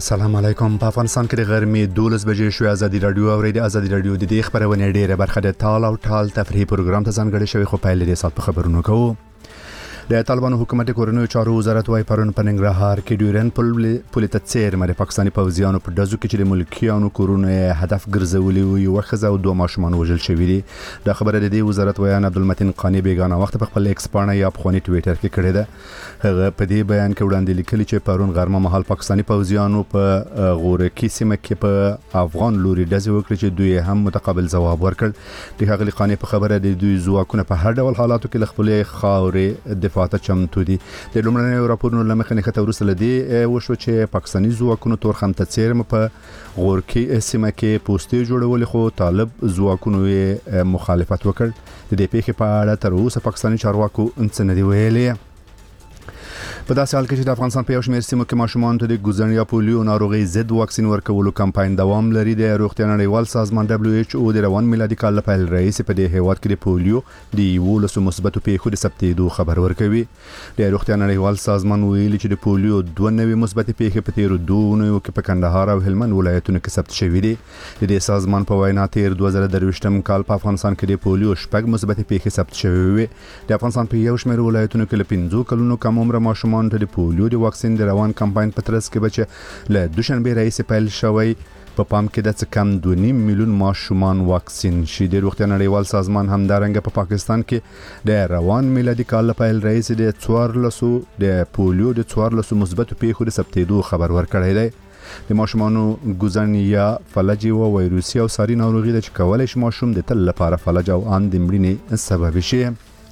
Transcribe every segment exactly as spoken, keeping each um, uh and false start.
السلام علیکم. په افغانستان کې د غرمې دولس بجې شوې. ازادي رادیو او ریډیو ازادي رادیو د دې خبرونه ډیره برخه د تال او ټال تفریحي پروګرام ته ځانګړی شوی، خو پایله دې سات په خبرونو کوو. د طالبانو حکومت کورنیو چارو وزارت وايي پرون په ننګرهار کې ډیورن پل پل تڅیر مری پاکستاني پوځیانو په دزو کې چې د ملکیانو کورونه هدف ګرځولي وي او خزه او دوه ماشومان وژل شوي دي. دا خبره د دې وزارت ویان عبدالمتین قانی بیگانه وخت په خپل ایکس باندې یا په خونی ټوئیټر کې کړی ده. هغه په دې بیان کې وړاندې لیکلي چې پرون غرمه مهال پاکستاني پوځیانو په غورکی سیمه کې په افغان لوري دزو وکړي چې دوی هم متقابل جواب ورکړ. د هغه قانی په خبره د دوی ځواکونه په هر ډول حالاتو کې خپل خاورې دفاع ته چمتو دي. د لومړنیو راپورونو لمخې نه کته ورسره دی وشو چې پاکستاني ځواکونو تورخم تڅیر په غورکی سیمه کې پوسټي جوړول، خو طالب ځواکونو مخالفت وکړ. د دې پیښې په اړه تر اوسه پاکستاني چارواکو څه نه دی ویلي. په داسې حال کې چې د افغانستان په یو شمېر سیمو کې ماشومان ته د ګوزن یا پولیو ناروغي ضد واکسین ورکولو کمپاین دوام لري. د روغتیا نړیوال سازمان دبليو ایچ او د روان میلادي کال لپاره رئیس په دې هیواد کې د پولیو د یولسو مثبتو پیښو د ثبتېدو خبر ورکوي. د روغتیا نړیوال سازمان ویلي چې د پولیو دوه نوي مثبتې پیښې په تیرو دوه نوي کې په کندهار او هلمند ولایتونو کې ثبت شوې دي. د دې سازمان په وینا تیر دوه زره درویشتم کال په افغانستان کې د پولیو شپږ مثبتې پیښې ثبت شوې وي. د افغانستان په یو شمېر ولایتونو کې له پنځو کلونو کم عمر ماشومان ته د پولیو د واکسین د روان کمپاین په ترڅ کې بچ له دوشنبه رئیس پیل شوی. په پام کې د څه کم دوه نیم میلیون ماشومان واکسین شي. د روغتیا نړیوال سازمان همدارنګه په پاکستان کې د روان میلادي کال پیل رئیس د څوارلسو د پولیو د څوارلسو مثبتو پیښو د ثبتېدو خبر ورکړی دی. د ماشومانو ګوزن یا فلج او وایروسي او ساري ناروغي د چکولای شي ماشوم د تل لپاره فلج او ان د مړینې سبب شي.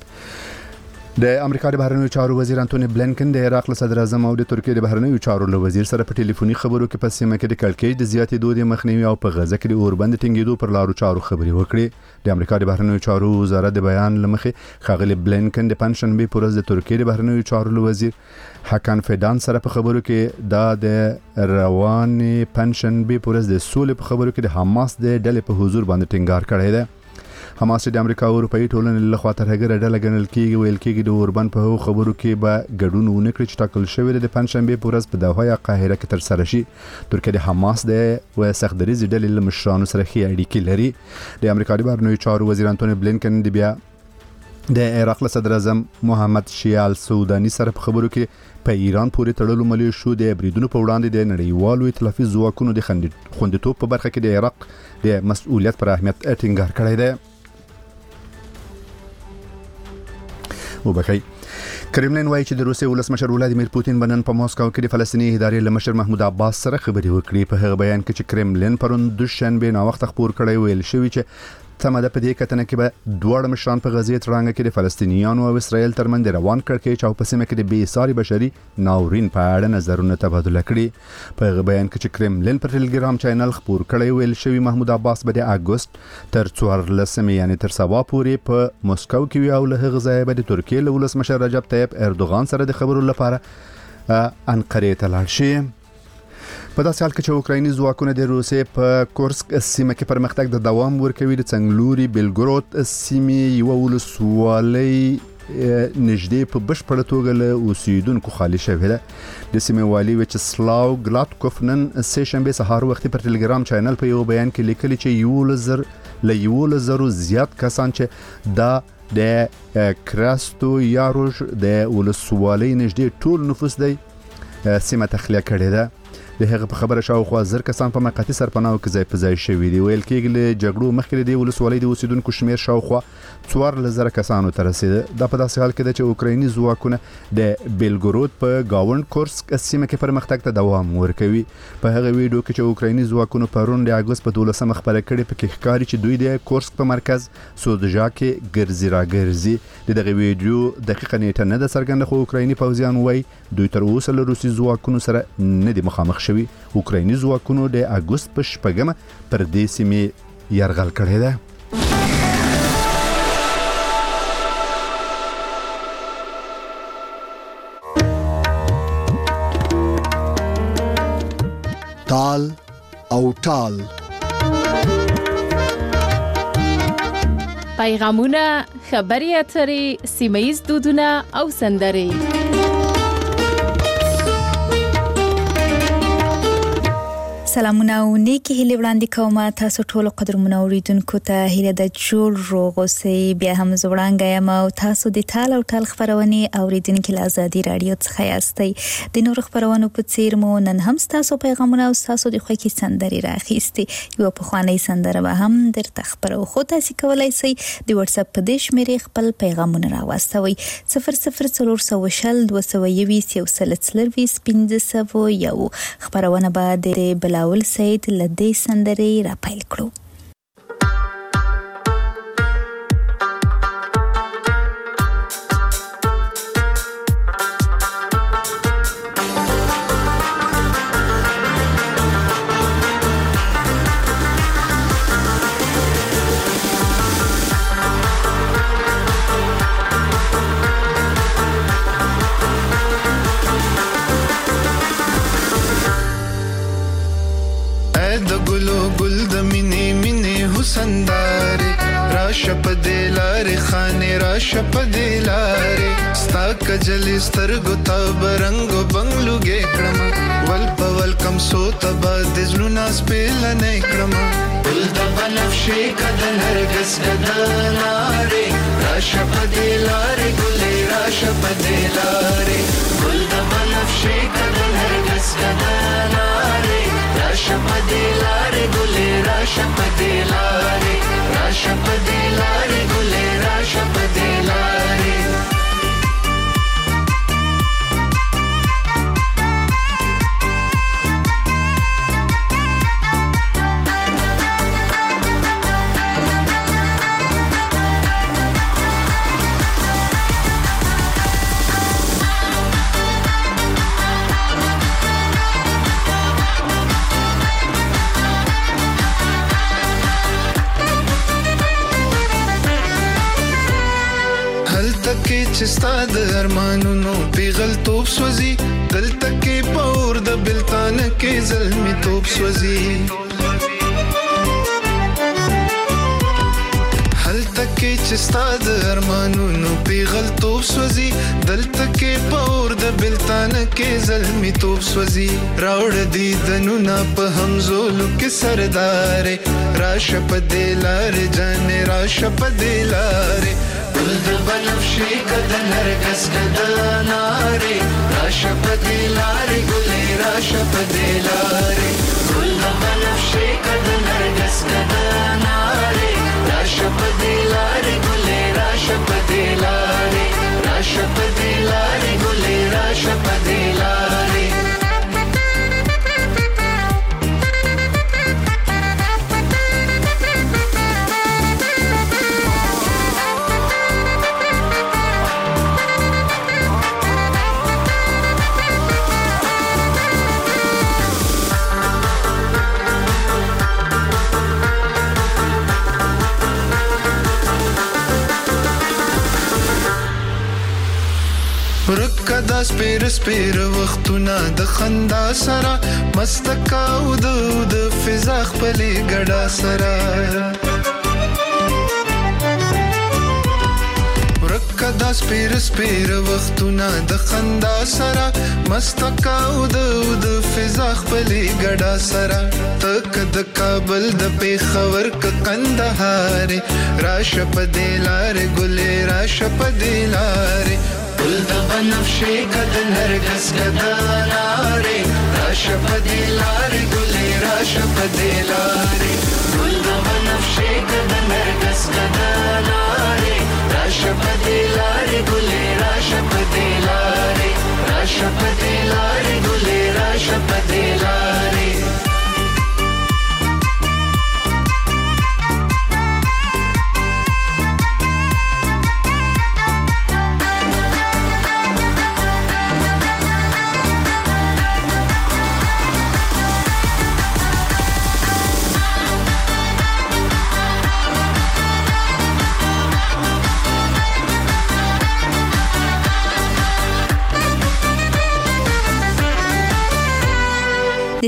د امریکا د بهرنیو چارو وزیر انټونی بلینکن د عراق له صدر اعظم او د ترکیې د بهرنیو چارو له وزیر سره په ټلیفوني خبرو کې په سیمه کې د کړکېچ د زیاتېدو د مخنیوي او په غزه کې د اوربند ټینګېدو پر لارو چارو خبرې وکړې. د امریکا د بهرنیو چارو وزارت د بیان لمخې ښاغلي بلینکن د پنځشنبه پر ورځ د ترکیې د بهرنیو چارو له وزیر حکان فیدان سره په خبرو کې دا د روان پنځشنبه پر ورځ د سولې په خبرو کې د حماس د ډلې په حضور باندې ټینګار کړی دی. حماس د امریکا او اروپאי ټولنې له خوا تر هغه ډله ګڼل کېږي ویل کېږي د اوربند په خبرو کې به ګډون ونه کړي چې ټاکل شوی د پنځشنبه په ورځ په دوحه یا قاهره کې تر سره شي. ترکیه د حماس د و سختدریز ډلې له مشرانو سره ښې اړیکې لري. د امریکا د بهرنیو چارو وزیر انټونی بلینکن د بیا د عراق له صدر اعظم محمد شیع السوداني سره په خبرو کې په ایران پورې تړلو ملیشو د بریدونو په وړاندې د نړیوالو ائتلافي ځواکونو د خوندیتوب په برخه کې د عراق د مسؤلیت پر اهمیت ټینګار کړی دی. وبخي کرملین وایي چې د روسیې ولسمشر ولادیمیر پوتین بنن په ماسکو کې د فلسطیني ادارې له مشر محمود عباس سره خبرې وکړې. په هغه بیان کې چې کرملین پرون دوشنبه نا وخت خبر کړی ویل شوی چې تمه ده په دې کتنه کې به دوه مشران په غزې ترانګ کې د فلسطینیانو او اسرائیل ترمنځ روان کړکېچ او په سیمه کې د بې ساري بشري ناورین په اړه نظرونه تبادله کړي. په هغه بیان کې چې کرملین پر ټلګرام چینل خبر کړی ویل شوی محمود عباس به د اگست تر څوارلسمې یعنی تر سبا پورې په مسکو کې وي او له هغه ځایه به د ترکیې له ولسمشر رجب طیب اردوغان سره د خبرو لپاره انقرې ته لاړ شي. په داسې حال کې چې اوکرایني ځواکونه د روسیې په کورسک سیمه کې پرمختګ د دوام ورکوي، د څنګلوري بیلګرود سیمې یو ولسوالۍ نږدې په بشپړه توګه له اوسیدونکو خالي شوې ده. د سیمې والي ویچسلاو ګلاتکوف نن سه شنبه سهار وختي پر ټلګرام چینل په یو بیان کې لیکلي چې یولزر له یولزرو زیات کسان چې دا د کراستو یاروش د ولسوالۍ نږدې ټول نفوس دی سیمه تخلیه کړې ده. د هغه په خبره شاوخوا زر کسان په موقتي سرپناو کې ځای په ځای شوي دي. ویل کېږي له جګړو مخکې د ولسوالۍ د اوسیدونکو شمیر شاوخوا څوارلس زره کسانو ته رسیده. دا په داسې حال کې ده چې اوکرایني ځواکونه د بیلګرود په گاوند کورسک سیمه کې پرمختګ ته دوام ورکوي. په هغه ویډیو کې چې اوکرایني ځواکونو پرون د اګوست په دولسمه خبره کړې پکې ښکاري چې دوی د کورسک په مرکز سودجا کې ګرځي راګرځي. د دغه ویډیو دقیقه نیټه نه ده څرګنده، خو اوکرایني پوځیان وایي دوی تر اوسه له روسي ځواکونو سره نه دي مخامخ شوي. اوکرایني ځواکونو د اګوست په شپږمه پر دې سیمې یرغل کړی دی. تال او ټال پیغامونه، خبري اترې، سیمه‌ییز دودونه او سندرې سلامونه او نیکی هیله وړاندې کوم تاسو ټول قدرمنو اوریدونکو ته هیله د جوړ روغ اوسئ. بیا هم زوړانګ یم او تاسو د ټال او ټال خبرونه اوریدونکو له ازادي رادیو څخه یاستئ. د نور خبرونو په څیر مو نن هم تاسو پیغامونه او تاسو د خوښي سندري راخېستي. یو په خواني سندره به هم درته خبرو خو تاسو کولای شئ د واتس اپ په دې شمیرې خپل پیغامونه راوستوي صفر صفر څلور سوه شل دوه سوه یویشت یو سل څلرویشت پنځه سوه یو. خبرونه بعد د بلاول سید لدې سندري را پیل کړو. سنداري راشه په دلاره خانه راشه په دلاره ستا کجل سترګو تا برنګو بنگلوګې کړم ول په ول کم سو تبا د زلونا سپېل نه کړم ول د بنفشي کدل هرګس کدلاره راشه په دلاره ګلې راشه په دلاره ول د بنفشي کدل هرګس کدلاره راشه په دلاره ګلې راشه په دلاره راشه په دلاره ګلې راشه په دلاره چې ستاد ارمانونو پیغل توپ سوزي دلته کې پور د بلتان کې زلمی توپ سوزي هلته کې چې ستاد ارمانونو پیغل توپ سوزي دلته کې پور د بلتان کې زلمی توپ سوزي راوړ دي دنونه په همزولو کې سردار راشه په دلار جان راشه په دلار ول د بنفشي کدل هرګس کدناره راشه په دلاره ګلې راشه په دلاره ول د بنفشي کدل هرګس کدناره راشه په دلاره ګلې راشه په دلاره راشه په دلاره ګلې راشه په دلاره ورکدا سپیر سپیر وختونه د خندا سره مستکا او د فضا خپلې ګډا سره ورکدا سپیر سپیر وختونه د خندا سره مستکا او د فضا خپلې ګډا سره تک د کابل د پیښور ک کندهار راشه په دلار ګلې راشه په دلار ول د بنفشي کدل هرګس کدلاره راشه په دلاره ګلې راشه په دلاره ول د بنفشي کدل هرګس کدلاره راشه په دلاره ګلې راشه په دلاره راشه په دلاره ګلې راشه په دلاره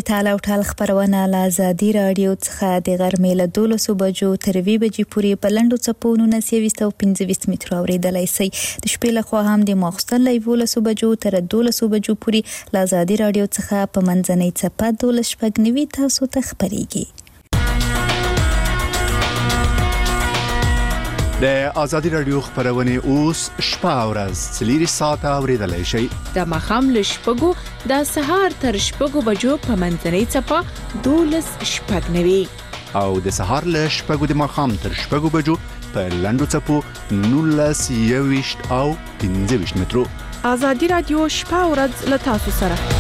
د تال او ټال خبرونه له آزادي رادیو څخه د غرمې له دولسو بجو تر اووه بجې پورې په لنډو څپو نولس او پنځه مترو اورېدلی شئ. د شپې لخوا هم د ماخوستن له یولسو بجو تر دولسو بجو پورې له آزادي رادیو څخه په منځنۍ څپه دولس شپږ نوي تاسو ته خبرېږي. د آزادي رادیو خبرونه اوس شپه او ورځ څلور ساعته اوریدلای شئ. د ماښام له شپږو د سهار تر شپږو بجو په منځنۍ څپه دولس شپږ نوي او د سهار له شپږو د ماښام تر شپږو بجو په لنډو څپو نولس یوویشت او پنځه ویشت مترو. آزادي رادیو شپه او ورځ له تاسو سره.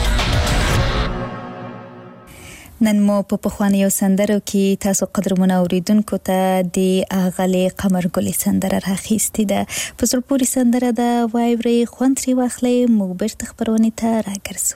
نن مو په پخوانیو سندرو کې تاسو قدرمنو اوریدونکو ته د اغلې قمرګلې سندره راخیستې ده. په زړه پورې سندره ده، وایوري خوند ترې واخلئ. موږ بیرته خپرونې ته راګرځو.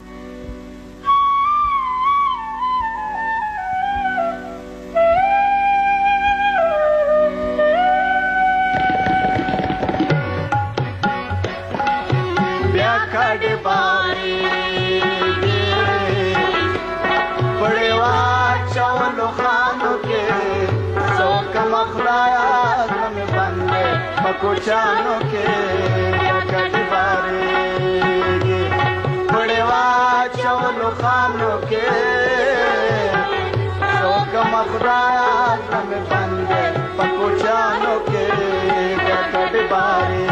कुचानो के कटी बारे बड़ेवा चौलो खानो के शोक मखदाया नम बंदे पकुचानो के कटी बारे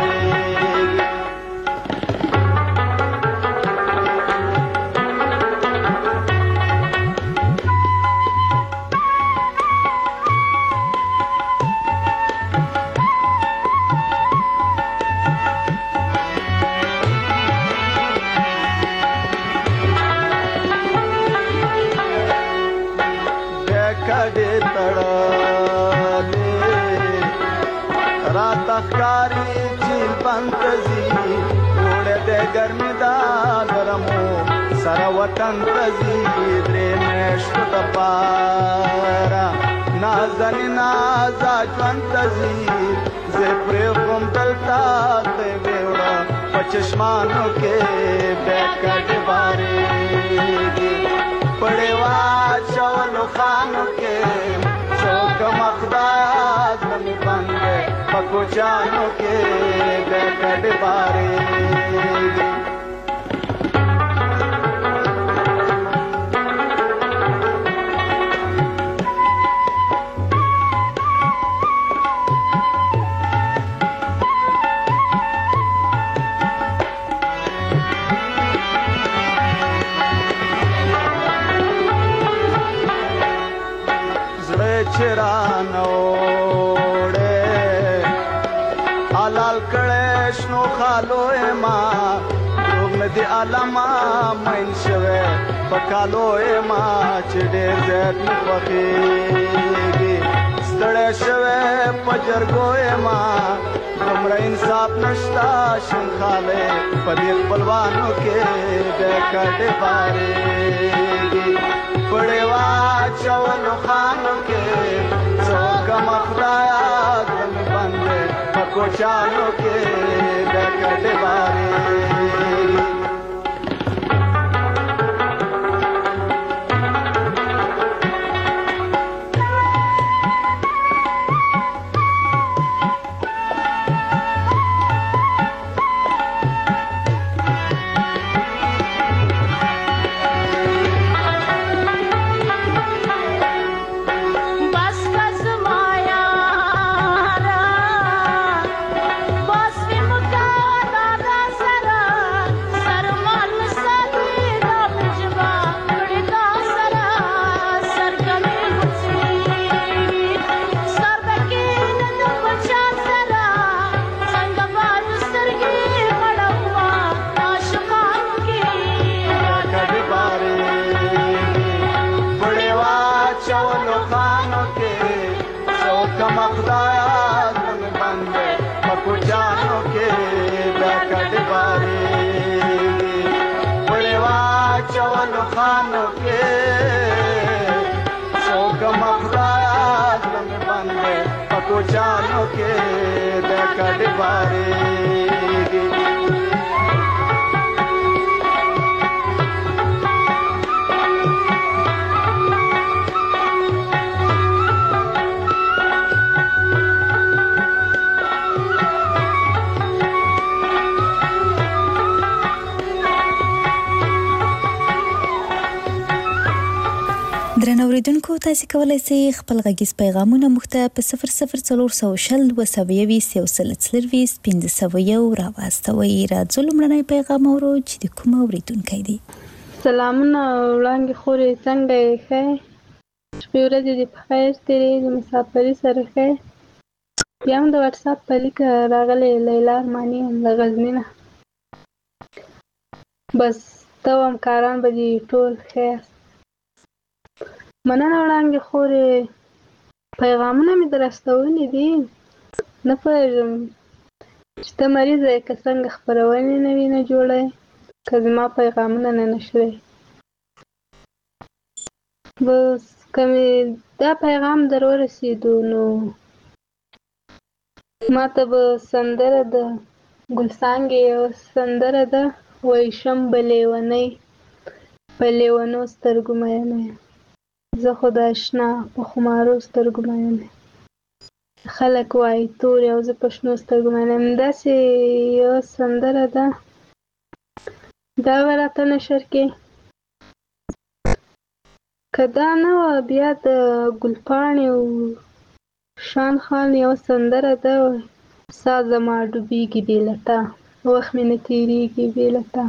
गर्मी दा गरमो सरा वतन तजी द्रे मेश्त दपारा नाजनी नाजा जवन तजी जे प्रेम दलता ते बेवड़ा पचश्मानो के बैकट बारे पड़ेवा चवलो खानो के शोक मखदाज नमी बंदे पकुचानो के बैकट बारे علما من شوه پکالوې ما چې ډېر زیات مخېږي ستړی شوه پجرګوې ما دومره انصاف نشتا شنخاله په دې خپلوانو کې د کډې بارېږي پړې واچولو خانو کې څوک مخدایا دم بندې په کوچانو کې د کډې بارېږي कोचानो के देखड़ बारेगी اوریدونکو تاسو کولای شئ خپل غږیز پیغامونه موږ ته په صفر صفر څلور سوه شل دوه سوه یویشت یو سل څلرویشت پنځه سوه یو راواستوئ. راځو لومړنی پیغام اورو چې د کوم اوریدونکی دی. سلامونه وړاندې خورې، څنګه یې؟ ښه شپې ورځې دې په خیر تېرې، د مسافرۍ سره ښه. بیا هم د وټساپ په لیک راغلی لیلا ارماني یم له غزني نه. بس ته او همکاران به دې ټول ښه یاست. مننه وړاندې خورې، پیغامونه مې در استولي دي. نه پوهېږم چې ته مریضه یې که څنګه خپرونې نه وي نه جوړی، که زما پیغامونه نه نشوی. بس که مې دا پیغام در ورسېدو نو ما ته به سندره د ګلڅانګې یو سندره ده، وایي شم به لیونۍ په لیونو سترګو مینه یم، زه خو د اشنا په خمارو سترګو مینه یم. خلک وایي تور او زه په شنو سترګو مینه یم. داسې یوه سندره ده، دا به راته نشر کې. که دا نه وه بیا د ګلپاڼې او شان خان یوه سندره ده، ساه زما ډوبېږي بې له تا، وخت مې نه تېرېږي بې له تا.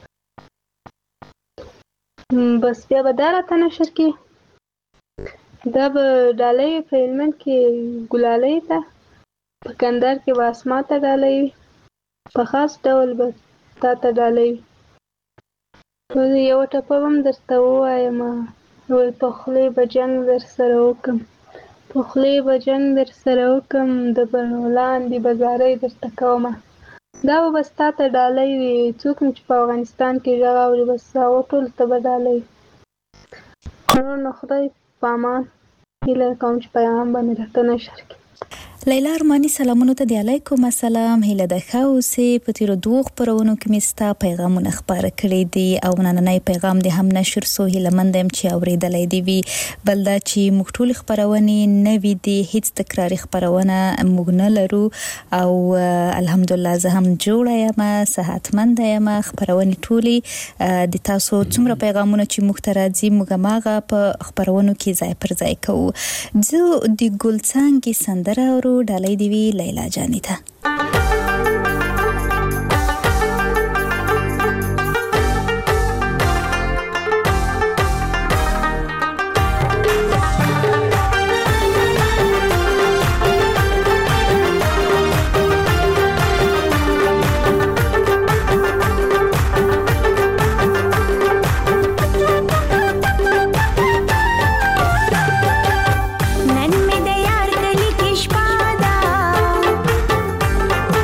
بس بیا به دا راته نشر کې. دا به ډالۍ په هلمند کې ګلالۍ ته، په کندهار کې به اسما ته ډالۍ وي، په خاص ډول به تا ته ډالۍ وي. یوه ټپه به هم درته ووایم، وایي په خولې به جنګ در سره وکړم، په خولې به جنګ در سره وکړم، د بڼو لاندې به زارۍ درته کومه. دا به بس تا ته ډالۍ وي. څوک چې په افغانستان کې غږ اوري بس هغو ټولو ته به ډالۍ وي. نور نو خدای په امان. هیله کوم چې پیغام به مې راته نشر کړي. لیلا ارماني سلامونو ته دی. علیکم السلام. هیله ده ښه اوسې. په تېرو دوو خپرونو کې مې ستا پیغامونه خپاره کړي دي او نننی پیغام دې هم نشر سو. هیلهمنده یم چې اورېدلی دې وي. بل دا چې موږ ټولې خپرونې نوې دي، هیڅ تکراري خپرونه موږ نه لرو او الحمدلله زه هم جوړه یم، صحتمنده یم. خپرونې ټولې د تاسو څومره پیغامونه چې موږ ته راځي موږ هماغه په خپرونو کې ځای پر ځای کوو. زه د ګلڅانګې سندره اورو، ډالۍ دی وی لیلا جانې ته. नन में दयार कली किश पादा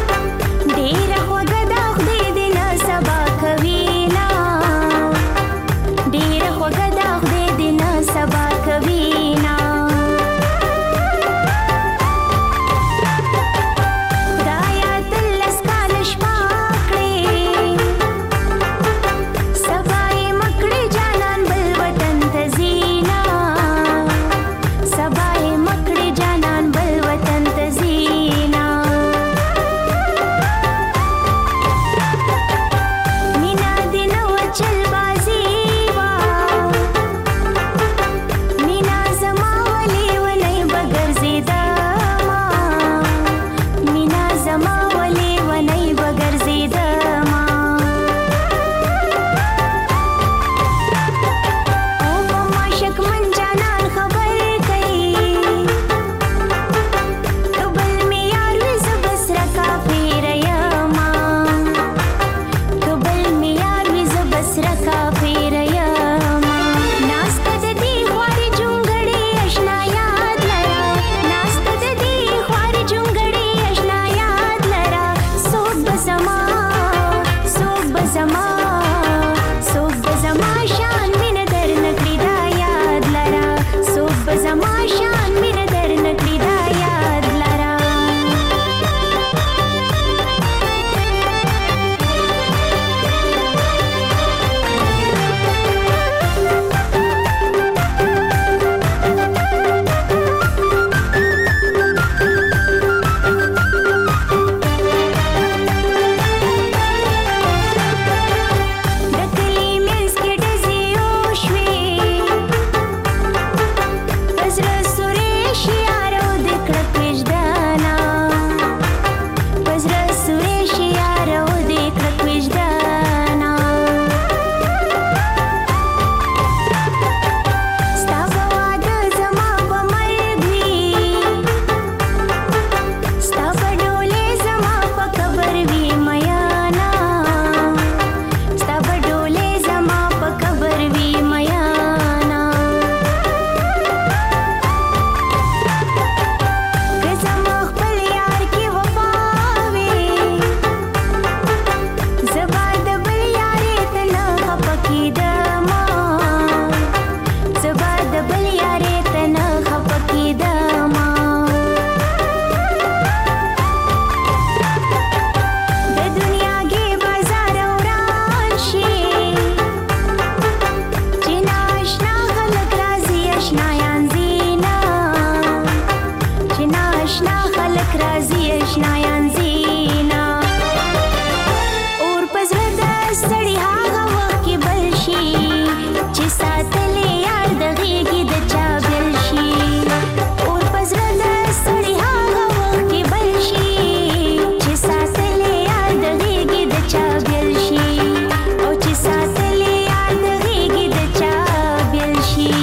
خلک راځي اشنایان زینا اور پزړه د ستړي هغه وخت کې بل شي چې ساتلې یار د غېږې د چا بل شي اور پزړه د ستړي هغه وخت کې بل شي چې ساتلې یار د غېږې د چا بل شي او چې ساتلې یار د غېږې د چا بل شي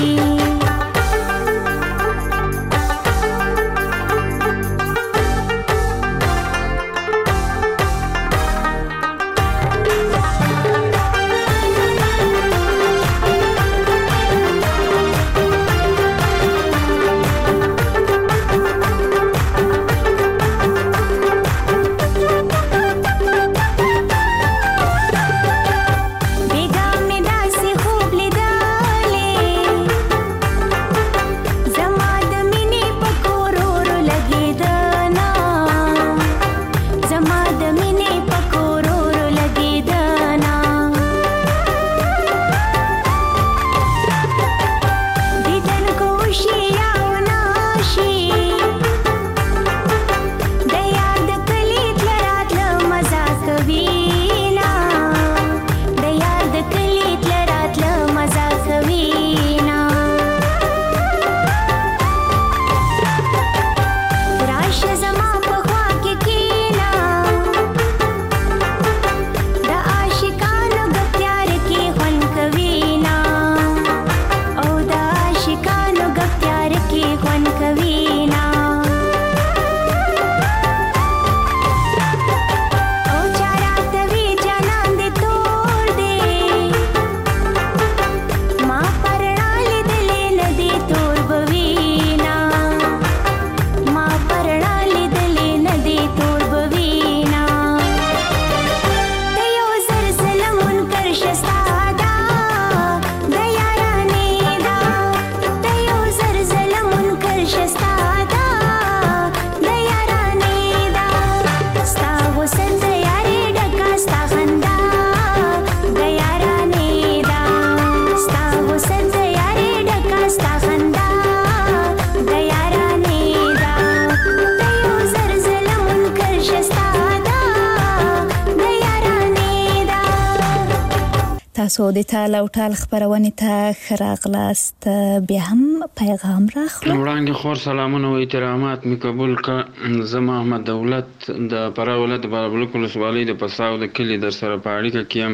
تاسو د تال او ټال خبرونه ته خراغلاست بیا هم پیغام راخلو وړاندې خور سلامونه او احترامات می قبول ک زما احمد دولت د پراولت بلبل ولسوالۍ د پساو د کلی در سره پاړی کیم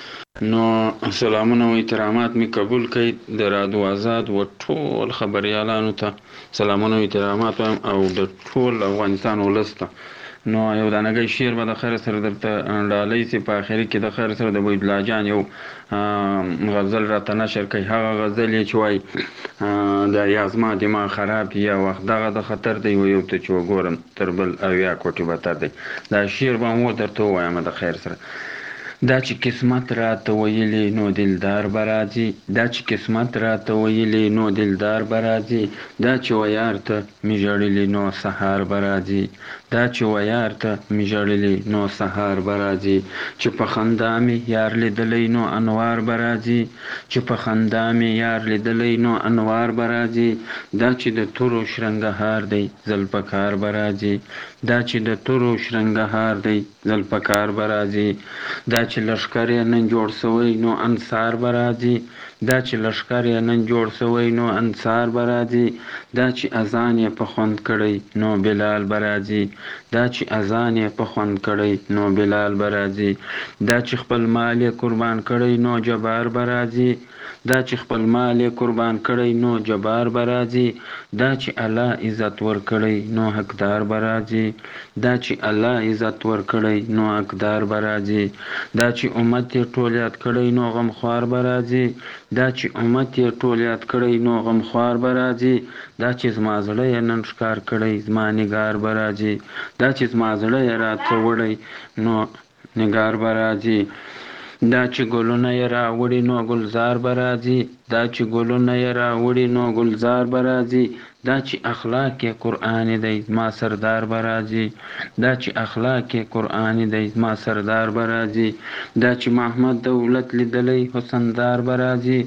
نو سلامونه او احترامات می قبول کړئ د رادیو آزاد و ټول خبريالانو ته سلامونه او احترامات او د ټول افغانستان ولسته نو یو دانګي شعر به د خیر سره درته ډالۍ سي په اخر کې د خیر سره د وید لاجان یو غزل راته نشر کوي هغه غزل چې وای د یازما دماغ خراب یا وخت دغه د خطر دی یو ته چې وګورم تربل او یا کوټي بتا دی دا شعر به مو درته وایم د خیر سره دا چې قسمت راته ویلې نو دلدار برازي دا چې قسمت راته ویلې نو دلدار برازي دا چې ویار ته میجړلې نو سحر برازي دا چې ویار ته میجړلې نو سحر برازي چې په خندا می یار لیدلې نو انوار برازي چې په خندا می یار لیدلې نو انوار برازي دا چې د تورو شرنګهار دی زلپکار برازي دا چې د تورو شرنګهار دی زلپکار برازي دا چې لشکر نن جوړ سوی نو انصار برازي دا چې لشکر نن جوړ سوی نو انصار برازي دا چې اذان په خوند کړي نو بلال برازي دا چې اذان په خوند کړي نو بلال برازي دا چې خپل مال قربان کړي نو جبار برازي دا چې خپل مال قربان کړي نو جبار برازي دا چې الله عزت ور کړي نو حقدار برازي دا چې الله عزت ور کړي نو حقدار برازي دا چې امت ټول یاد کړي نو غم خوار برازي دا چې امت ټول یاد کړي نو غم خوار برازي دا چې زما زړه نن ښکار کړي زما نگار برازي دا چې زما زړه راته وړي نو نگار برازي دا چې ګلونه یې راوړي نو ګلزار برازي دا چې ګلونه یې راوړي نو ګلزار برازي دا چې اخلاق قرآن دی ما سردار برازي دا چې اخلاق قرآن دی ما سردار برازي دا چې محمد دولت لیدلې حسندار برازي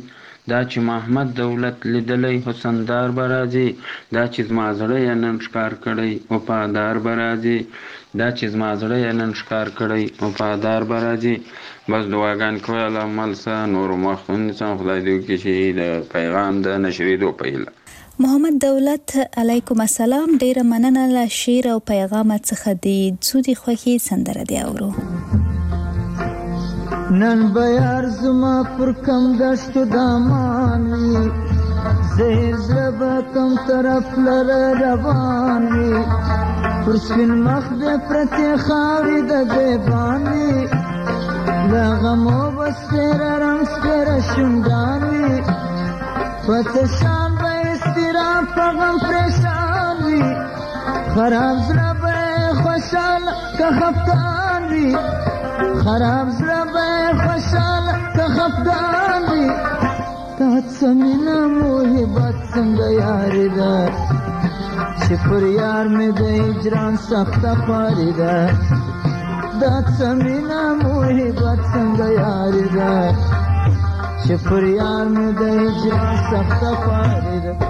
دا چې محمد دولت لیدلی حسندار به راځي، دا چې زما زړه یې نن ښکار کړی وفادار به راځي، دا چې زما زړه یې نن ښکار کړی وفادار به راځي. بس دعاګانې کوئ الله عمل څه نور وخت ونیسم. خدای دې وکړي چې د پیغام د نشرېدو په هیله. محمد دولت علیکم السلام، ډیره مننه له شعر او پیغام څخه د څودي خوږی سندره دی اورو. نن بیار زما پر کم دشتو دامانی زهر زربا کم طرف لر روانی پر سپین مخ دے پرتی خاوی دا بیبانی لغمو بس پیر رنگ سپیر شندانی پتشان با استرام پغم پریشانی خراب زربا خوشال که خفتانی خراب زربا خوشال که خفتانی تات سمینا محبت سنگ یاری دا شپر یار میں دا اجران سخت خواری دا تات سمینا محبت سنگ یاری دا شپر یار میں دا اجران سخت خواری دا.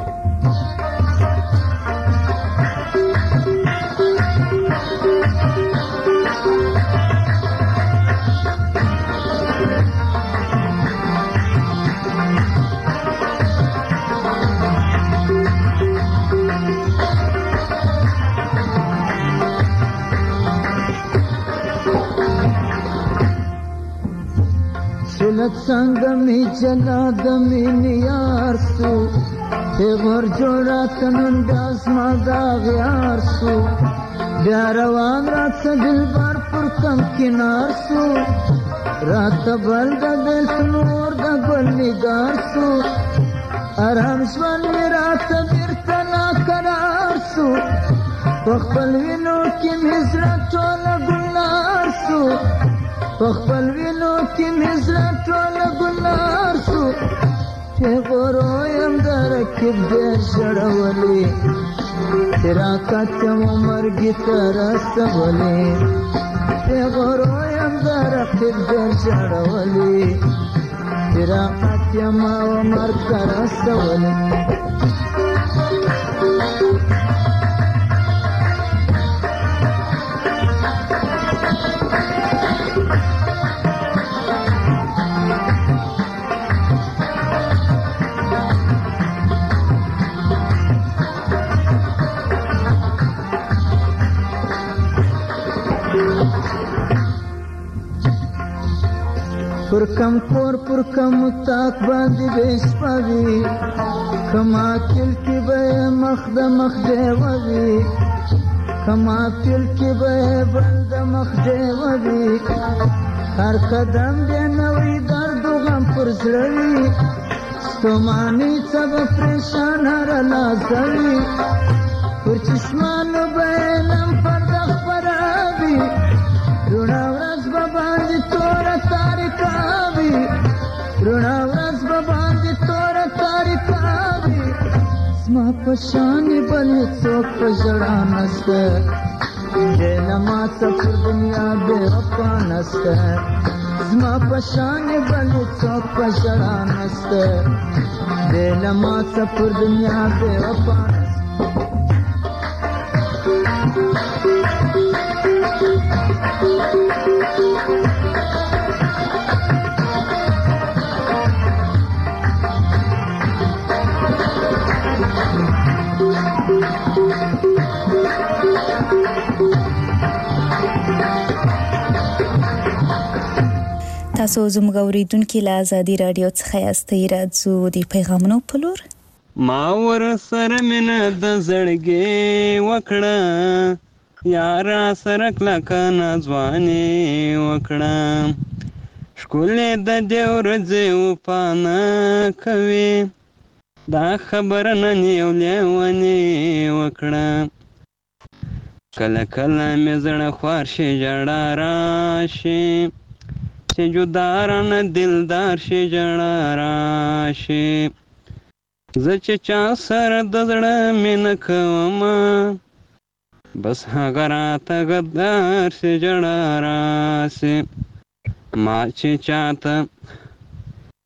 شلت سنگمی چلا دمی نیار سو پیغور جوڑا تنن داز مادا غیار سو بیاروان رات سا دل بار پر کم کنار سو رات بل دا دل سنور دا گل نگار سو ارام شوان می رات بیرتنا قرار سو پخپل وینو کی مزرا ٹولا گلنار سو پخپل وینو کی مزرا ټوله ګلنار سو پیغورو یم درکب دیر شړولی تراکت یم مرګی ته رسولی پیغورو یم درکب دیر شړولی تراکت یم مرګ ته رسولی. پر کم کور پر کم تاک باندې بشپوي کما تل کې به مخ د مخ دیوي کما تل کې به بل د مخ دیوي هر قدم دې نوې درد غم پر زړوي ستوماني سب پریشان هر لازوي پر چشمانو به نم پر د خبرابي رونا ورځ به باندې تور تاریکاوي رونا ورځ به باندې تور تاریکاوي زما په شان بل څوک په ژړا نسته دل ما څه پر دنیا بې وفا نسته زما په شان بل څوک په ژړا نسته دل ما څه پر دنیا بې وفا نسته. تاسو زموږ اوریدونکو له آزادي رادیو څخه یاستئ. راځو د پیغامونو په لور. ما ور سره مینه د زړګي وکړه یارا سره کلکه نازواني وکړه ښکلې د دې ورځې وپانه کوي دا خبره نن یو لیونی وکړه کله کله مې زړه خوار شي ژړا راشي چې جدارانه دلدار شي ژړا راشي زه چې چا سره د زړه مینه کومه بس هغه راته غدار شي ژړا راشي ما چې چاته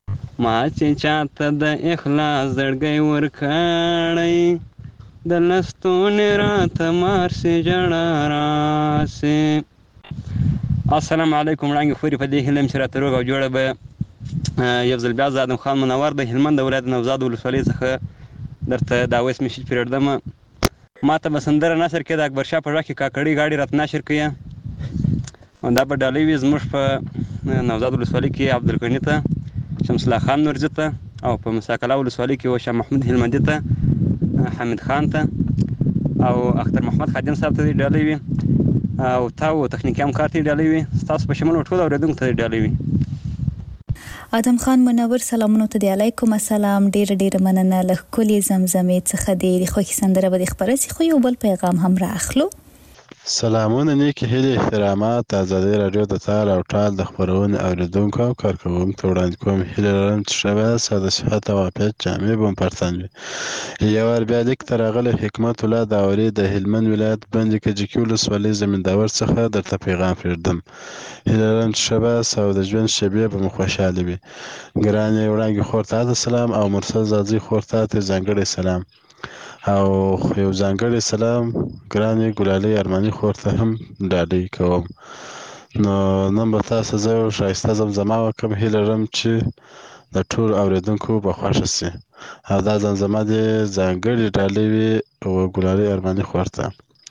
ما چې چاته د اخلاص زړګی ورکړی د لستونې راته مارسي جړه راسي. السلام علیکم وړانګې خورې په دې هیله یم چې راته روغ او جوړه به یو ځل بیا زه ادم خان منور د هلمند د ولایت نوزاد ولسوالۍ څخه درته دا ویس میسیج پرېږدم. ما ته به سندره نشر کړې د اکبرشاه په غږ کې کاکړۍ غاړې راته نشر کړې. دا به ډالۍ وي زموږ په نوزاد ولسوالۍ کې عبدالغني ته، شمس الله خان نورزي ته، او په مساکله ولسوالۍ کې شاه محمود هلمندي ته، حمید خان ته او اختر محمد خادم صاحب ته ډالۍ وي، او تا او تخنیکي همکار ته ډالۍ وي، ستاسو په شمول ټول اورېدونکو ته ډالۍ وي. ادم خان منور سلامونه ته دی. علیکم السلام. ډیر ډیر مننه له ښکلې زمزمې څخه د خوښي سندره به د خبره سي خو یو بل پیغام هم راخلو. سلامونه نیکی هیلې احترامات ازادي رادیو د تال او ټال د خبرونې اوریدونکو او کارکوونکو ته وړاندې کوم. هیله لرم چې ښه به ساده صحت او عافیت جامې به مو پر تن وي. یو وار بیا لیک ته راغلی حکمت الله داوري د هلمند ولایت بند کجکي ولسوالۍ زمینداور څخه درته پیغام پرېږدم. هیله لرم چې ښه به او د ژوند شېبې به مو خوشحاله وي. ګرانې وړانګې خور ته د سلام او مرسل زاځي خور ته ځانګړی سلام او یو ځانګړی سلام ګرانې ګلالۍ ارماني خور ته هم ډالۍ کوم. نو نن به تاسو زه ښایسته زمزمه وکړم. هیله لرم چې د ټولو اورېدونکو به خوښه سي او دا زمزمه دې ځانګړې ډالۍ وي او ګلالۍ ارماني خور ته.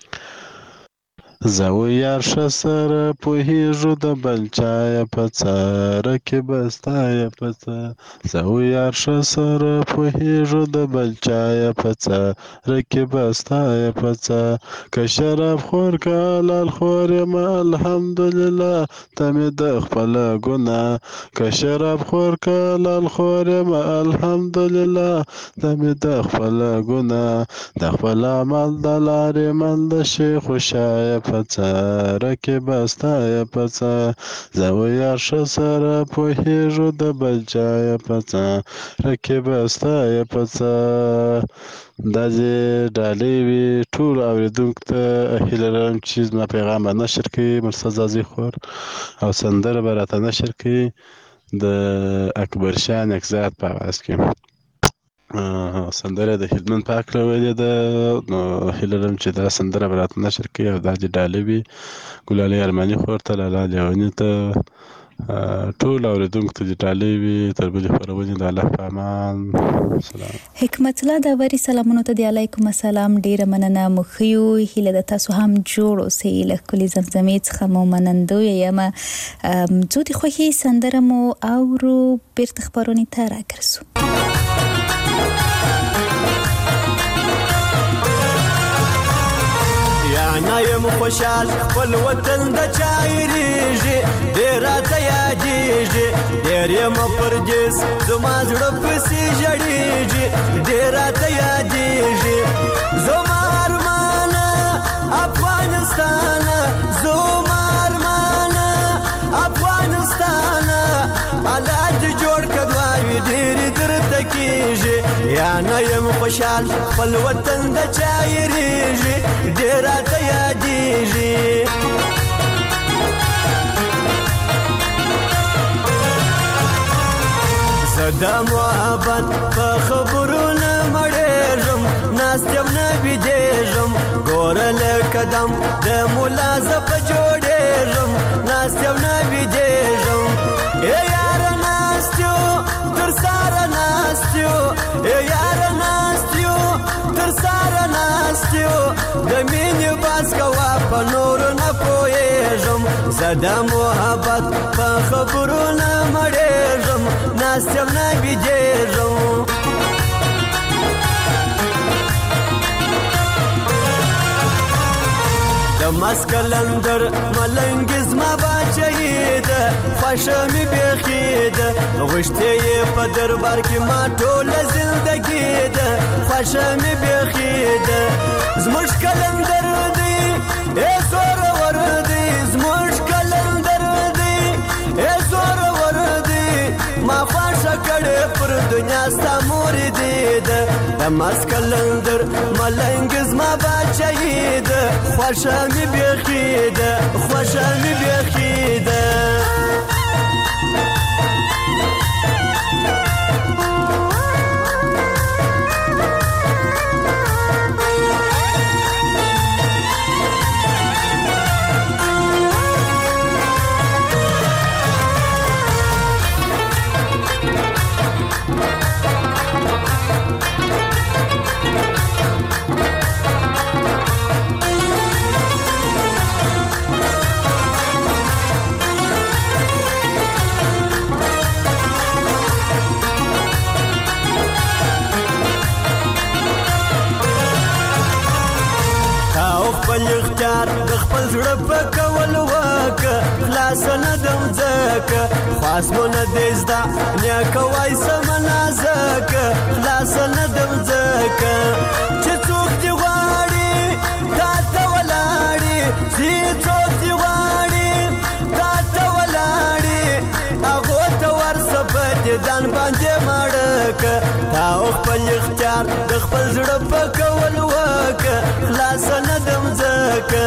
زه و یار ښه سره پوهېږو د بل چایه په څاره کې به ستایه په څه. زه و یار ښه سره پوهېږو د بل چایه په څاره کې به ستایه په څه. که شراب خور که حلال خور یم الحمدلله ته مې د خپله ګناه. که شراب خور که حلال خور یم الحمدلله ته مې د خپله ګناه. د خپل عمل د لارې من د شي خوشایه په څاره کې به ستایه په څه. زه و یار ښه سره پوهېږو د بل چایه په څاره کې به ستایه په څه. دا دې ډالۍ وي ټولو اورېدونکو ته. هیله لرم چې زما پیغام به نشر کړي مرسل زاځي خور او سندره به راته نشر کړي د اکبرشاه نکزاد په اواز کې. سندره د هلمند په هکله ویلې ده. نو هیله لرم چې دا سندره به راته نشر کړي او دا دې ډالۍ وي ګلالۍ ارماني خور ته، لالا لیوني ته، ټول اورېدونکو ته دې ډالۍ وي. تر بلې خپرونې د الله په امان. سلام. حکمت الله داوري سلامونه ته دی. علیکم السلام. ډیره مننه. مو ښه یو. هیله ده تاسو هم جوړ اوسئ. له ښکلې زمزمې څخه مو منندویه یم. څو د خوښۍ سندره مو اورو بیرته خپرونې ته راګرځو. انا یم خوشحال خپل وطن د چایریږي ډېر راته یادېږي ډېر یم پردیس زما زړه پسې ژړېږي ډېر راته یادېږي زما ارمانه افغانستانه زما ارمانه افغانستانه الله دې جوړ کړه دعاوې ډېرې درته کېږي. یا نه یم خوشحال خپل وطن د چایریږي ډېر راته یادېږي. زه د محبت په خبرو نه مړېږم ناست یم نه بېدېږم ګوره له قدم د ملا زه په جوړېږم ناست یم نه بېدېږم. ای یاره ناست یو تر ساره ناست یو ای یاره ناست یو تر ساره ناست یو د مینې باز کوه په نورو نه پوهېږم. زه د محبت په خبرو نه مړېږم ناست یم نه بېدېږم. د مسکلندر ملنګ زما باچهی ده خوښه مې بیخي ده غوښتې یې په دربار کې ما ټوله زندګي ده خوښه مې بیخي ده. زموږ کلندر دی ای زورور دی زموږ کلندر دی ای زورور دی ما خوښه کړې پر دنیا ستا مور دی ده. د مسکلندر ملنګ زما باچهی ده خوښه مې بیخي ده خوښه مې بیخي ده. خپل اختیار د خپل زړه په کول وکه خلاص نه دم ځکه خاص مو نه دی زده نیکه وای سمه نازکه خلاص نه دم ځکه چې څوک دې غواړي تا ته ولاړي چې څوک دې غواړي تا ته ولاړي هغو ته ورسه په دې ځان باندې ماړکه تا خپل اختیار د خپل زړه په کول وکه خلاص نه دم ځکه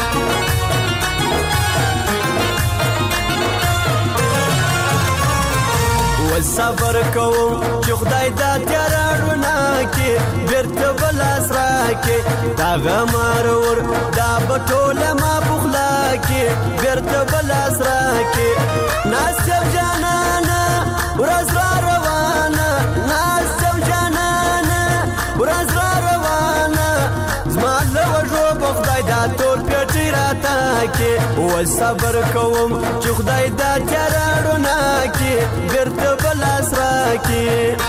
صبر کوم چې خدای دا تیاره رڼا کې بېرته به لاس راکړي دا غمار ور دا به ټوله ما پخلا کې بېرته به لاس راکړي ناست یم جانانه ورځ را روانه ناست یم جانانه ورځ را روانه زما له وږو به خدای دا تور پیټۍ راته کې وای صبر کوم چې خدای دا تیاره رڼا کې بېرته به لاس راکړي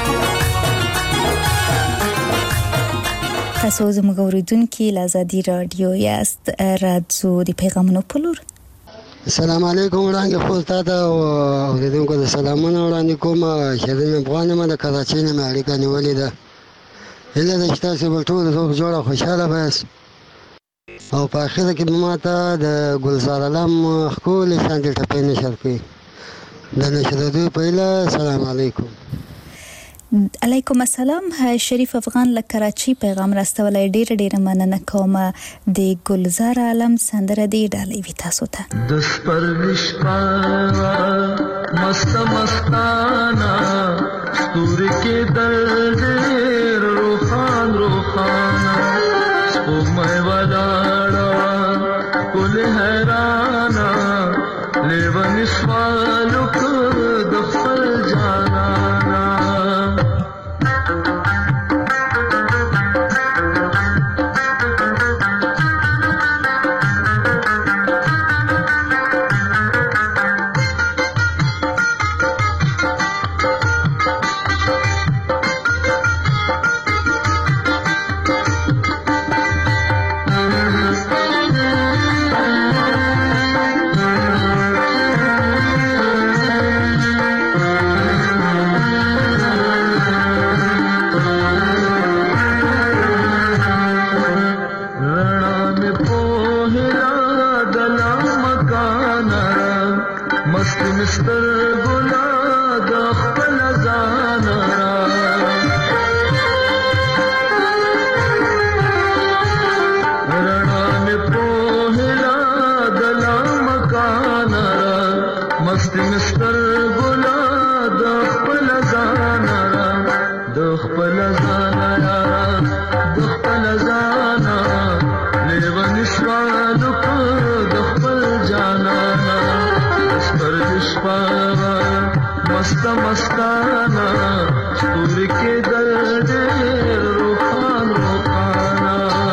تاسو زموږ اوریدونکي له ازادي رادیو یاست راځو د پیغامونو په لور السلام علیکم وړاندې خو تاسو او اوریدونکو د سلامونه وړاندې کوم شهزاد افغان ما د کراچۍ نه اړیکه نیولې ده هله د تاسو په ټول روغ جوړه خوشاله بس او په اخر کې ما ته د ګلزار علم خپل شاندل ټپې نشر کړی د نشر دوی پهلا السلام علیکم علیکم السلام شریف افغان له کراچۍ پیغام راستولای ډیر ډیر مننه کوم د ګلزار عالم سندره دی ډالۍ وی تاسو ته د سپرلش پا مست مستانا ستور کې درد روخان روخانا او مې ولاړه کول حیرانا لیوان سوالو د خپل جانانا मस्ताना सूर के दर्द रूहान रूहाना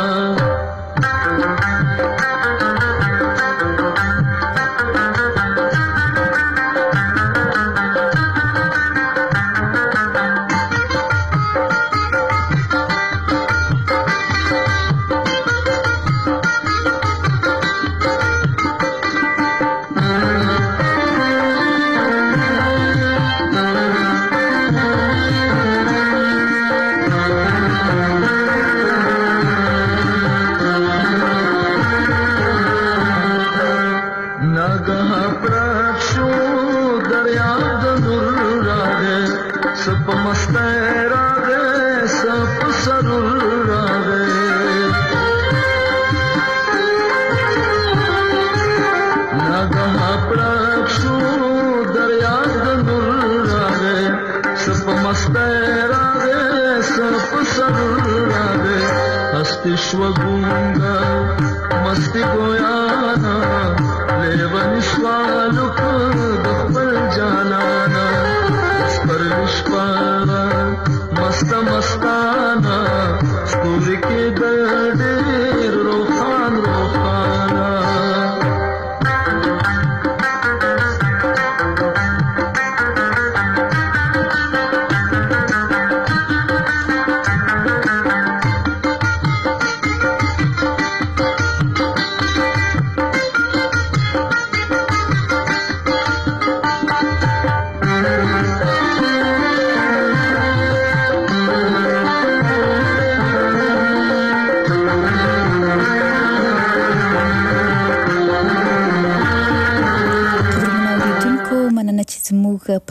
विश्वगुंगा मस्ती गोयाना लेवन स्वालुक दखल जानाना पर विश्वाना मस्त मस्ताना स्कूल के दर्द रोखान रोखाना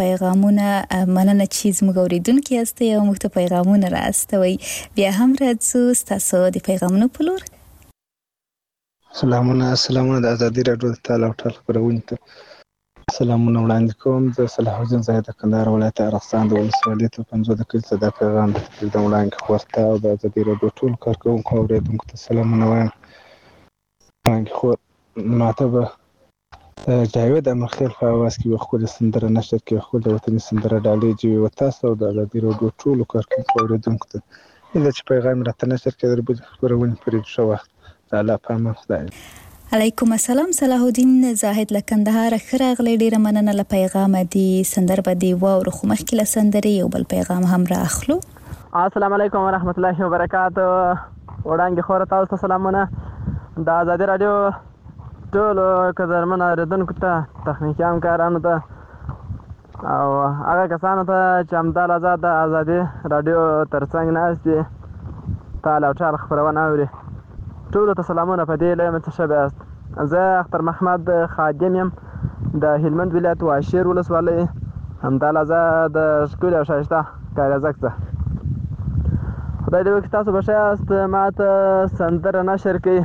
پیغامونه مننه چې زموږ اوریدونکو یاستئ او موږ ته پیغامونه راستوي. بیا هم راځو ستاسو د پیغامونو په لور. سلامونه سلامونه د ازادي راډیو د تعال او ټال خبرونه ته سلامونه وړاندې کوم. د صلاح الدین زاهد د کندهار ولایت ارغستان د ولسوالۍ ته پنځو د کلي صدا پیغام د وړاندې خورته او د ازادي راډیو ټول کارکوونکو او اوریدونکو ته سلامونه وایم. وړاندې خور ماته به جاوید امرخیل په اواز کې یو ښکلې سندره نشر کړي، ښکلې وطني سندره ډالۍ جوړې و تاسو او د ازادي راډیو ټولو کارکوونکو او اوریدونکو ته هیله چې پیغام راته نشر کړي د بلې خپرونې پرې ښه وخت د الله په امان. خدای علیکم السلام. صلاح الدین زاهد له کندهار ښه راغلی. ډیره مننه له پیغامه. دی سندره به دی واورو خو مخکې له سندرې یو بل پیغام هم رااخلو. السلام علیکم ورحمت الله وبرکاتو. وړاندې خور تاسو ته سلامونه. د ازادي راډیو ټولو قدرمن اوریدونکو ته، تخنیکي همکارانو ته او هغه کسانو ته چې همدا لحظه د ازادي راډیو ترڅنګ ناست دي تعال او ټال خپرونه اوري، ټولو ته سلامونه. په دې لویه منتشبه یاست. زه اختر محمد خادم یم د هلمند ولایت واشیر ولسوالۍ همدا لحظه د ښکلي او ښایسته کاریزک څخه. خدای دې وکړي تاسو به ښه یاست. ما ته سندره نشر کوي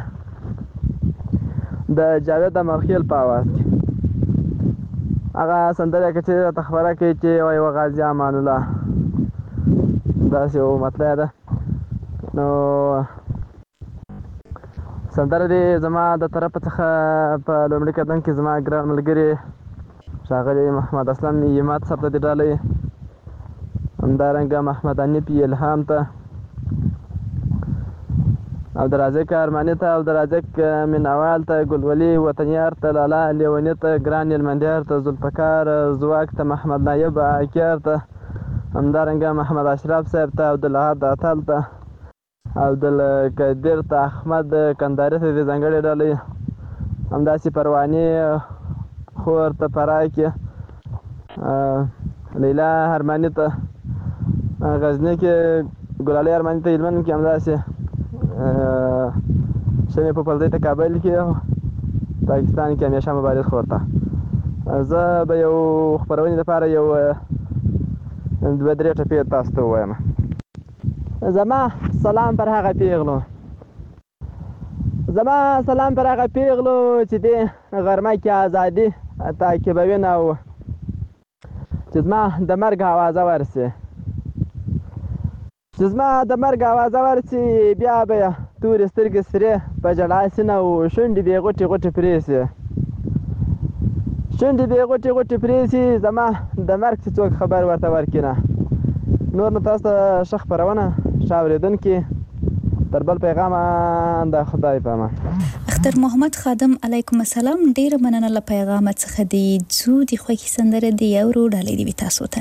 د جاوید امرخیل په اواز کې. هغه سندره که چې راته خبره کوي چې وایي و غازي امان الله، داسې یو مطلع ده. نو سندره دې زما د طرفه څخه په لومړي قدم کې زما ګران ملګري ښاغلي محمد اسلم یمات صاحب ته دې ډالۍ، همدارنګه محمد حنیف الهام ته، عبدالرازق ارماني ته، عبدالرازق میناوال ته، ګلولي وطنیار ته، لالا لیوني ته، ګران هلمندیار ته، ذوالفقار زواک ته، محمد نایب عکیار ته، همدارنګه محمد اشرف صاحب ته، عبدالحد اتل ته، عبدالقدیر ته، احمد کنداري ته دې ځانګړې ډالۍ، همداسې پرواني خور ته فراه کې، لیلا ارماني ته غزني کې، ګلالۍ ارماني ته هلمند کې، همداسې شمې په پردۍ ته کابل کې، پاکستان کې همیشه مبارز خور ته. زه به یو خپرونې لپاره یو دوه درې ټپې تاسو ته ووایم. زما سلام پر هغه پیغلو، زما سلام پر هغه پیغلو چې دې غرمه کې ازادي تعقیبوي او چې زما د مرګ اوازه ورسي، چې زما د مرګ اوازه ورسي، بیا به یې تورې سترګې سرې په ژړا سینه او شونډې به یې غوټې غوټې پرې سي، شونډې به یې غوټې غوټې پرې سي، زما د مرګ چې څوک خبر ورته ورکړي نه. نور نو تاسو ته ښه خپرونه، ښه اورېدونکي. تر بل پیغامه د خدای په امان. اختر محمد خادم علیکم السلام. ډیره مننه له پیغامه څخه. دی ځو د خوښې سندره دی اورو ډالۍ دې وي تاسو ته.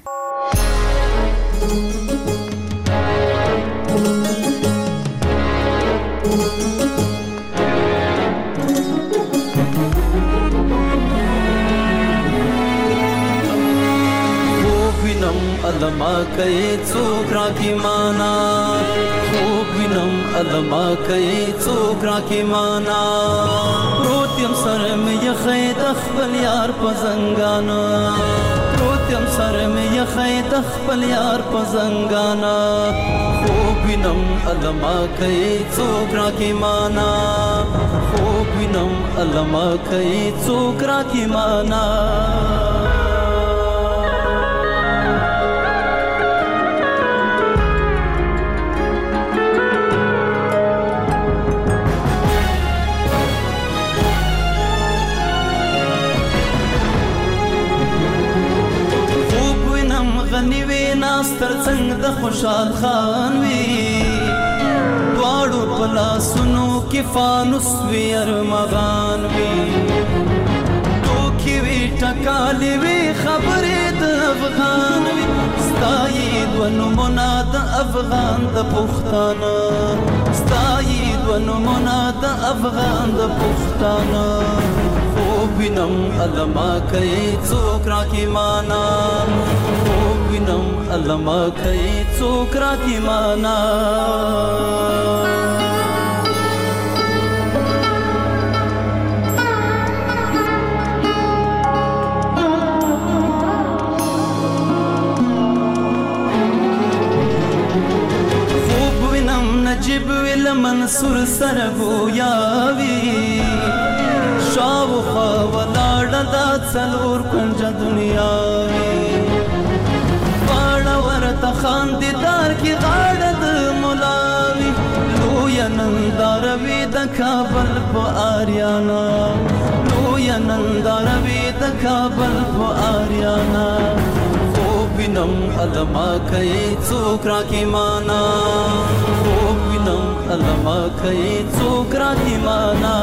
علما کوي څوک راکې مانا، خوب وینم علما کوي څوک راکې مانا، پروت یم سر مې یخې د خپل یار په زنګانا، پروت یم سر مې یخې د خپل یار په زنګانا، خوب وینم علما کوي څوک راکې مانا، خوب وینم علما کوي څوک راکې مانا. ناستر څنګه د خوشحال خان وی، دواړو په لاسونو کې فانوس وی ارمغان وی، ټوکې وی ټکالې وی خبرې د افغان وی، ستایي دوه نومونه د افغان د پښتانه، ستایي دوه نومونه د افغان د پښتانه، خوب وینم علما کوي څوک راکې مانا، خوب وینم علما کوي څوک راکې مانا. سور سره ګویاوي شاوخوا ولاړه دا څلور کنجه دنیاوي غاړه ورته خاندیدار کې غاړه د ملاوي لویه ننداره وي د کابل په آریانا لویه ننداره وي د کابل په آریانا خوب وینم علما کوي څوک راکې مانا خوب وینم علما کوي څوک راکې مانا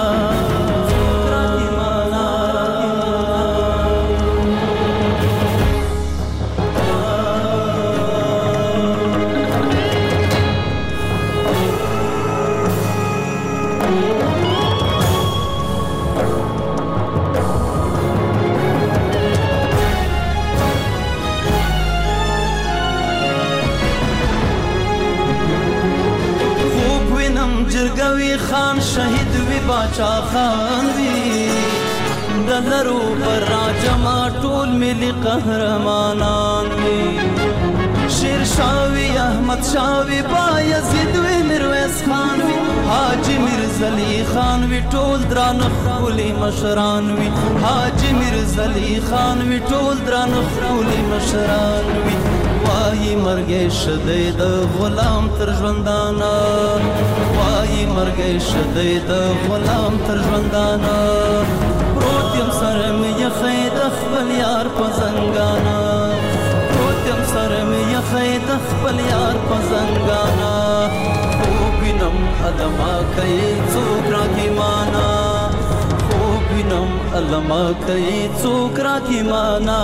جرګوي خان شهید وي باچا خان وي د لرو پر راجما ټول ملي قهرمانان وي شیر شاه وي احمد شاه وي بایزید وي میرویس خان وي حاجي میرزلي خان وي ټول درانه ښکلي مشران وي حاجي میرزلي خان وي ټول درانه ښکلي مشران وي وایي مرګې شدی د غلام تر ژوندانه وایي مرګې شدی د غلام تر ژوندانه پروت یم سره مې یخی د خپل یار په زنګانه پروت یم سره مې یخی د خپل یار په زنګانه خوب وینم علما کوي څوک راکې مانا خوب وینم علما کوي څوک راکې مانا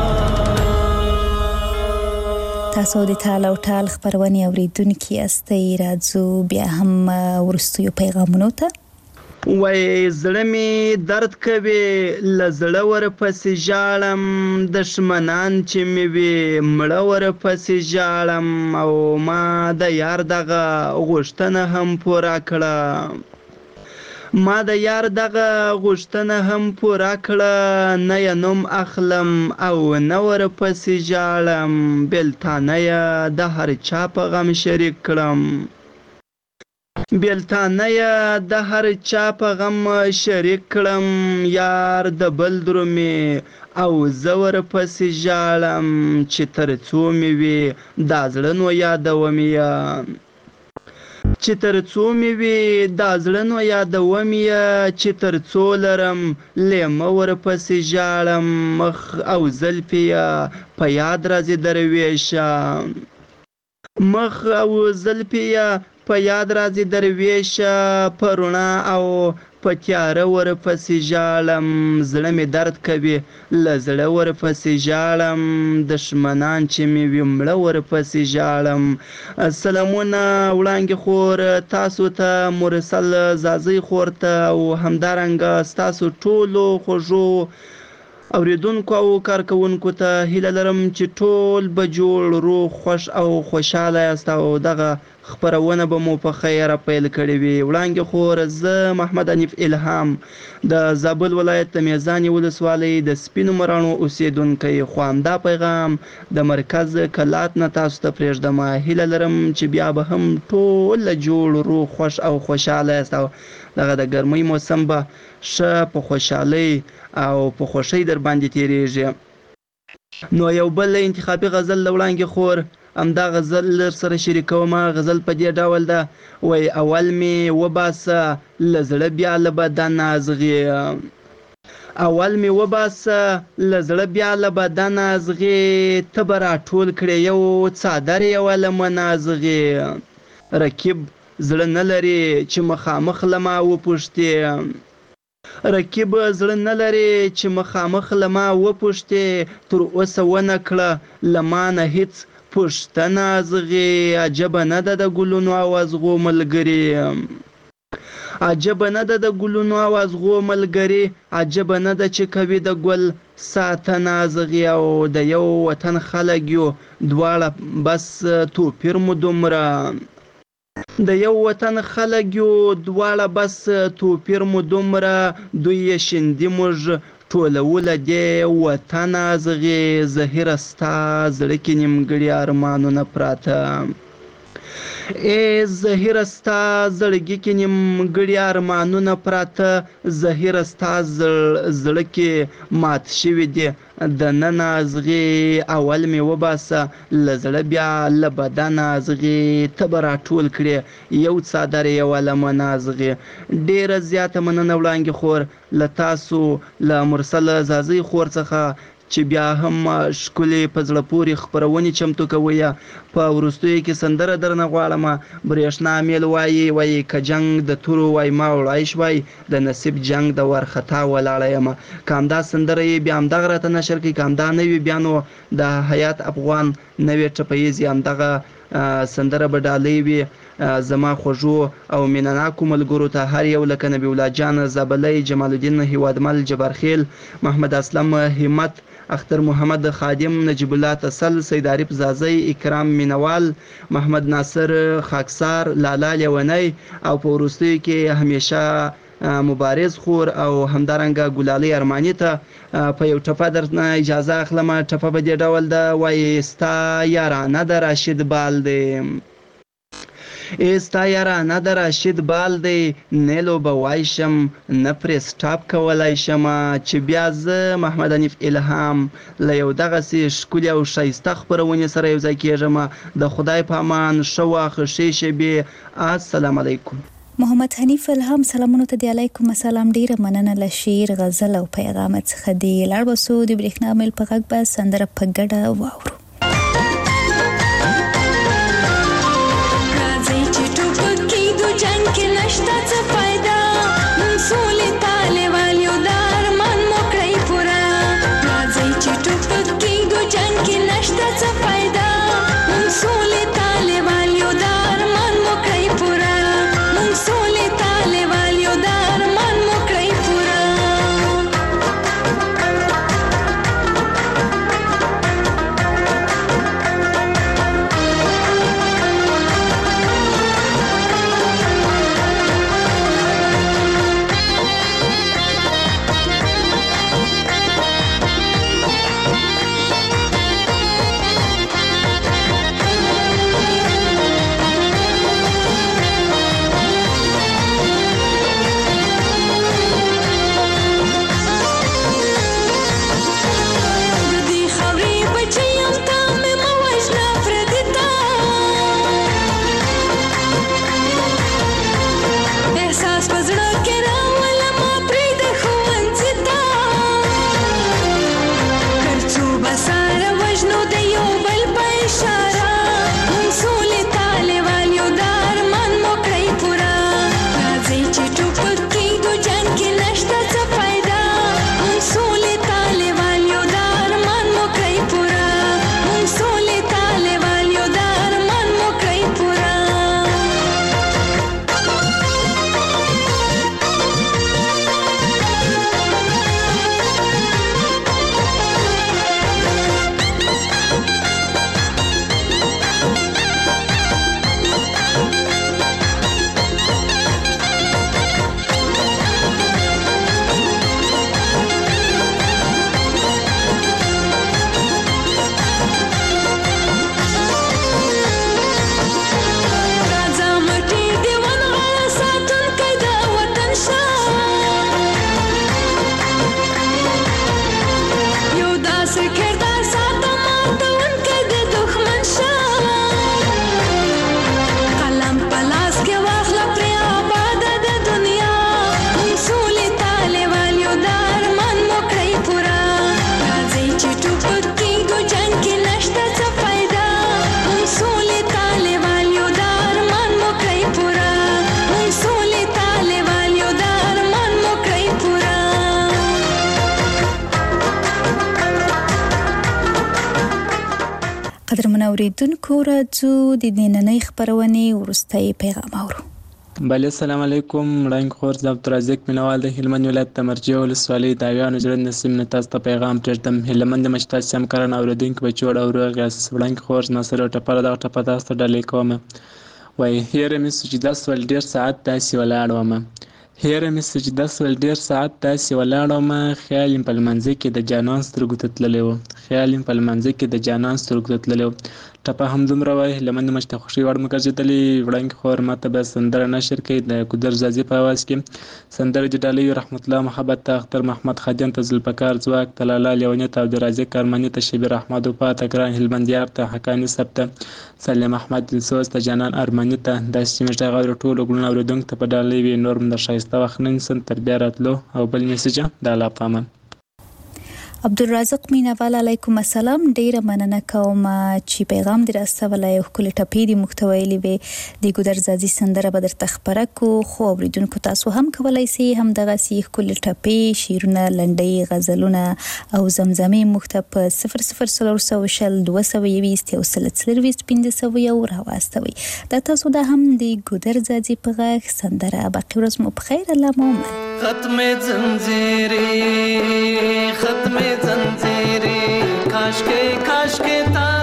تاسو د ټال او ټال خبرونه اوریدونکو یاستئ راځو بیا هم ورستیو پیغامونو ته وای زړه می درد کوي لزړه ور پسې ژاړم دشمنان چې می وي مړه ور پسې ژاړم او ما د یار دغه غوښتنه هم پوره کړه ما د یار دغه غوښتنه هم پوره کړه نه یې نوم اخلم او نه ورپسې ژاړم بېلتانه یې د هر چا په غم شریک کړم بېلتانه یې د هر چا په غم شریک کړم یار د بل درومې او زه ورپسې ژاړم چې تر څو مې وي دا زړه نو یادوم یې چې تر څو مې وي دا زړه نو یادوم یې چې تر څو لرم لیمه ورپسې ژاړم مخ او زلفې یې په یاد راځي درویشه مخ او زلفې یې په یاد راځي درویشه په رڼا او په تیاره ورپسې ژاړم زړه مې درد کوي له زړه ورپسې ژاړم دشمنان چې مې وي مړه ورپسې ژاړم سلامونه وړانګې خور تاسو ته مرسل زازۍ خور ته او همدارنګه ستاسو ټولو خوږو اوریدونکو او کارکوونکو ته هیله لرم چې ټول به جوړ روغ خوښ او خوشحاله یاست او دغه خبرونه به مو په خیره پیل کړې وي وړانګې خور زه محمد حنیف الهام د زابل ولایت د میزانې ولسوالۍ د سپینو مراڼو اوسیدونکی خو همدا پیغام د مرکز کلات نه تاسو ته پرېږدم هیله لرم چې بیا به هم ټول جوړ روغ خوښ او خوشحاله یاست او دغه د ګرمۍ موسم به ښه په خوشحالۍ او په خوښۍ در باندې تیریږي نو یو بل انتخابي غزل له وړانګې خور همدا غزل لر سره شریکوم غزل په دې ډول ده وای اول می وباسه له زړه بیا له بدن ازغي اول می وباسه له زړه بیا له بدن ازغي ته به راټول کړې یو څادر یو له منازغي رکیب زړه نه لري چې مخامخ له ما وپوښتې رکیب زړه نه لري چې مخامخ له ما وپوښتې تر اوسه ونه کړه له ما نه هیڅ پښتنه ازغي عجبه نه ده د ګلونو اوازغو ملګري عجبه نه ده د ګلونو اوازغو ملګري عجبه نه ده چې کوي د ګل ساتنه ازغي او د یو وطن خلک یو دواړه بس توپیر مو دومره د یو وطن خلک یو دواړه بس توپیر مو دومره دوی یې شیندي موږ ټولول دې وطن ازغي زهیره ستا زړه کې نیمګړي ارمانونه پراته ای زهیره ستا زړګي کې نیمګړي ارمانونه پراته، زهیره ستا زړه کې مات شوي دي د نن ازغې اول مې وباسه له زړه بیا له بدنه ازغې ته به راټول کړې یو څادر یې ولمنه ازغې. ډېره زیاته مننه وړانګې خور له تاسو له مرسل زازۍ خور څخه چې بیا هم ښکلې په زړه پورې خپرونې چمتو کوئ. په وروستیو کې سندره درنه غواړم. برېښنا میل وایي وایي که جنګ د تورو وای ما وړای شوای د نصیب جنګ د ورخطا ولاړه یم. که همدا سندره یې بیا همدغه راته نشر کړي، که همدا نه وي بیا نو د حیات افغان نوې ټپیز یې همدغه سندره به ډالۍ وي. زما خوږو او مینناکو ملګرو ته هر یو لکه نبی الله جان زابلی، جمال الدین هیوادمل، جبارخیل، محمد اسلم همت، اختر محمد خادم، نجیب الله تسل، سید عارف زازی، اکرام مینوال، محمد ناصر خاکسار، لالا لیونی او په وروستیو کې همیشه مبارز خور او همدارنګه ګلالۍ ارماني ته په یو ټپه درنه اجازه اخلم. ټپه به دې ډول ده، وایي ستا یارانه د راشد بال دی، ستا یارانه د راشد بال دی، نیلو به وای شم نه پرې سټاپ کولی شم، چې بیا زه محمد حنیف الهام له یو دغسې ښکلي او ښایسته خپرونې سره یو ځای کېږم. د خدای په امان، ښه وخت، ښې شېبې. السلام علیکم. محمد حنیف الهام سلامونو ته دی. علیکم السلام. ډیره مننه له شعر، غزل او پیغام څخه دی. لاړ بسو د برېښنا میل په غږ به سندره په ګډه واورو. قدرمن اوریدونکو راځو د نننۍ خبرونې وروستۍ پیغام اورو. بله السلام علیکم. وړاندې خور زه عبدالرزاق مینوال د هلمند ولایت د مرجع ولسوالۍ د اویانو زړه نسیم نه تاسو ته پیغام پرېږدم. هیله یم چې تاسو همکاران اوریدونکي به جوړ او روغ یاست. وړاندې خور زما سره یوه ټپه ده، دغه ټپه تاسو ته ډالۍ کوم. وایي هیره مې سو چې داسې ول ډېر ساعت داسې ولاړ ومه، هیره مې سو چې داسې ول ډېر ساعت داسې ولاړ ومه، خیال یم په لمانځه کې د جانان سترګو ته تللی و، خیال یم په لمانځه کې د جانان سترګو ته تللی و. ټپه هم دومره وای لمن مچ ته خوشي وړ مګرځېدلې وړاندې خور ماته به سندره نشر کوي د ګودر زازي په आवाज کې سندره د ډالۍ رحمت الله محبت ته اختر محمد خادم ته ذوالفقار ځواک ته لالا لیونی ته عبدالرازق کارمني ته شبیر احمد وفا ته ګران هلمندیار ته حقاني صاحب ته سلیم احمد دلسوز ته جانان ارمني ته داسې چې موږ د غوړو ټولو ګلونو اورېدونکو ته په ډالۍ وي نور هم د ښایسته وخت نه نیسم تر بیا راتلو او بل میسج د الله په امان. عبدالرازق مینوال علیکم السلام. ډیره مننه کوم چې پیغام دې راستولی او ښکلې ټپې دې موږ ته ویلې وې. د ګودر زازي سندره به درته خپره کړو خو اورېدونکو تاسو هم کولی سئ همدغسې ښکلې ټپې شعرونه لنډۍ غزلونه او زمزمې موږ ته په صفر صفر څلور سوه شل دوه سوه یویشت یو سل څلرویشت پنځه سوه یو راواستوئ. دا تاسو دا هم د ګودر زازي په غږ سندره. باقي ورځ مو په خیر. الله مو عمر. ختم زنجیری ختم زنجیری کاش کے کاش کے تا